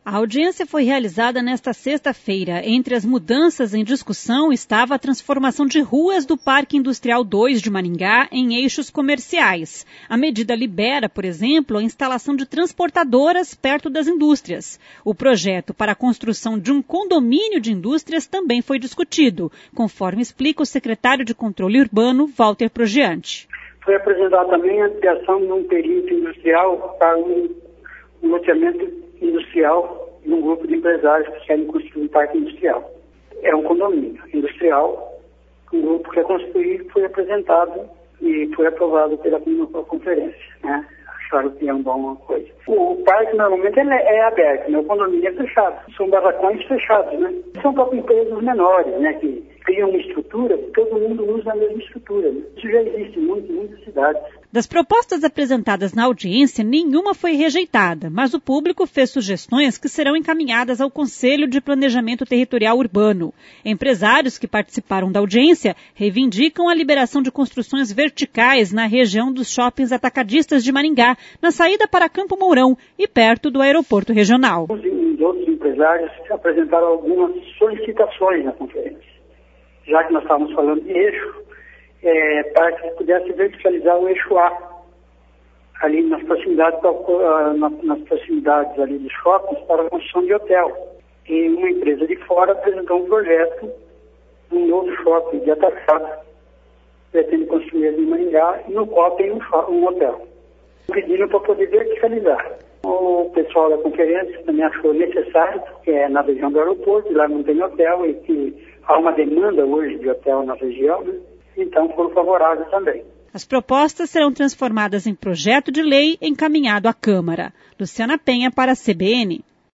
A audiência foi realizada nesta sexta-feira. Entre as mudanças em discussão estava a transformação de ruas do Parque Industrial 2 de Maringá em eixos comerciais. A medida libera, por exemplo, a instalação de transportadoras perto das indústrias. O projeto para a construção de um condomínio de indústrias também foi discutido, conforme explica o secretário de Controle Urbano, Walter Progiante. Foi apresentada também a criação de um perímetro industrial para um loteamento industrial de um grupo de empresários que querem construir um parque industrial. É um condomínio industrial, um grupo que quer construir, foi apresentado e foi aprovado pela conferência, né? Acharam que é uma boa coisa. O parque normalmente é aberto, né? O condomínio é fechado. São barracões fechados, né? São próprias empresas menores, né? Que criam uma estrutura, todo mundo usa a mesma estrutura, né? Isso já existe em muitas cidades. Das propostas apresentadas na audiência, nenhuma foi rejeitada, mas o público fez sugestões que serão encaminhadas ao Conselho de Planejamento Territorial Urbano. Empresários que participaram da audiência reivindicam a liberação de construções verticais na região dos shoppings atacadistas de Maringá, na saída para Campo Mourão e perto do aeroporto regional. Os outros empresários apresentaram algumas solicitações na conferência. Já que nós estávamos falando de eixo, para que pudesse verticalizar o eixo A, ali nas proximidades ali dos shoppings, para a construção de hotel. E uma empresa de fora apresentou um projeto, um novo shopping de atacado, pretende construir ali em Maringá, no qual tem um hotel. Pedindo para poder verticalizar. O pessoal da conferência também achou necessário, porque é na região do aeroporto, lá não tem hotel e que há uma demanda hoje de hotel na região, né? Então foram favoráveis também. As propostas serão transformadas em projeto de lei encaminhado à Câmara. Luciana Penha para a CBN.